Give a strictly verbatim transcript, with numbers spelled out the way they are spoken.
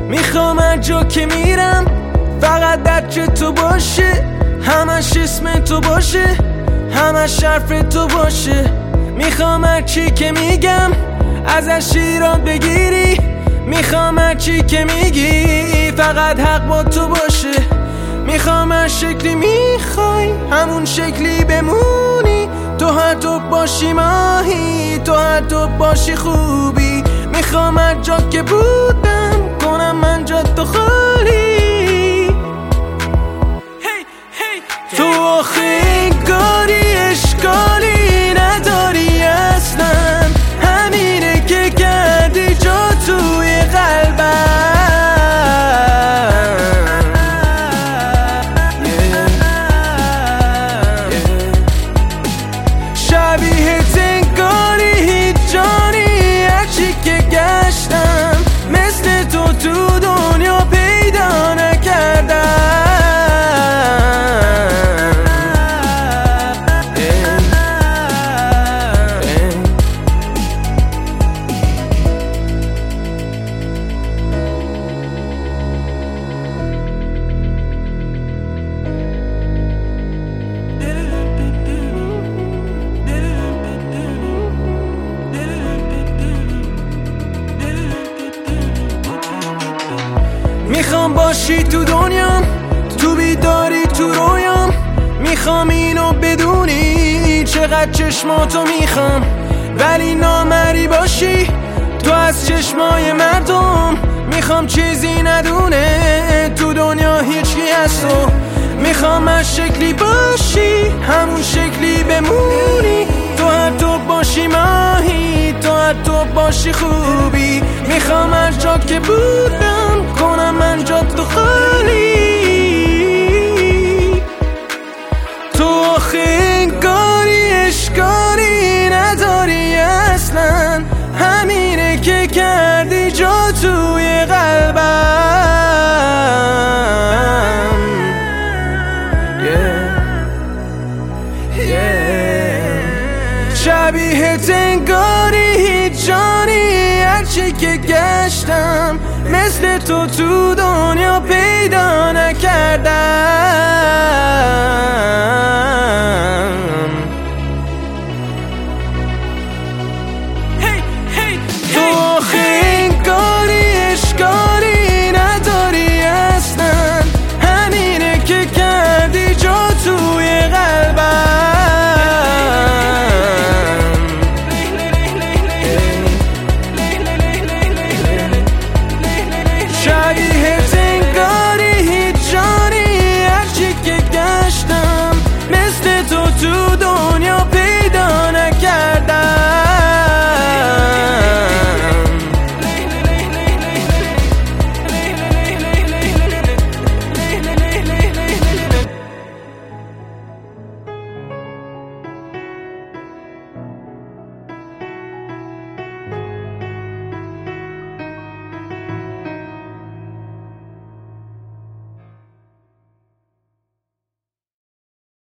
میخوام هر جا که میرم فقط درک تو باشه، همش اسم تو باشه، همش حرف تو باشه. میخوام هر چی که میگم ازش ایراد بگیری، میخوام هر چی که میگی فقط حق با تو باشه. میخوام هر شکلی میخوای همون شکلی بمونی، تو هر تو باشی ماهی، تو هر تو باشی خوبی. میخوام هر جا که بودم کنم من جا تو خالی. تو آخه انگاری اشکالی نداری اصلا، همینه که کردی جا توی قلبم. شبیهت انگاری هیچ جانی، هرچی که گشتم مثل تو تو دنیا پیدا نکردم. میخوام باشی تو دنیام، تو بیداری تو رویام. میخوام اینو بدونی چقدر چشماتو میخوام، ولی نامری باشی تو از چشمای مردم. میخوام چیزی ندونه تو دنیا هیچی هست و میخوام هر شکلی باشی همون شکلی بمونی، تو هر تو باشی ماهی، تو هر تو باشی خوبی. میخوام هر جا که بودم کنم من جا تو خالی. تو آخه انگاری اشکالی نداری اصلا، همینه که کردی جا توی قلبم. شبیهت انگاری هیچ جانی، هرچی که گشتم مثل تو تو دنیا پیدا نکردم.